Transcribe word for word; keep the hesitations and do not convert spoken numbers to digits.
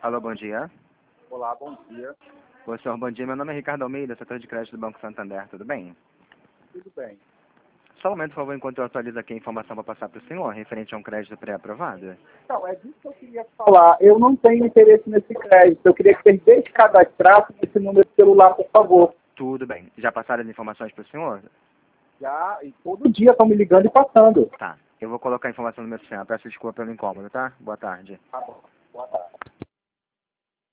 Alô, bom dia. Olá, bom dia. Oi, senhor, bom dia. Meu nome é Ricardo Almeida, setor de crédito do Banco Santander. Tudo bem? Tudo bem. Só um momento, por favor, enquanto eu atualizo aqui a informação para passar para o senhor, referente a um crédito pré-aprovado. Então, é disso que eu queria falar. Eu não tenho interesse nesse crédito. Eu queria que vocês descadastrassem esse número de celular, por favor. Tudo bem. Já passaram as informações para o senhor? Já, e todo dia estão me ligando e passando. Tá. Eu vou colocar a informação no meu sistema. Peço desculpa pelo incômodo, tá? Boa tarde. Tá bom.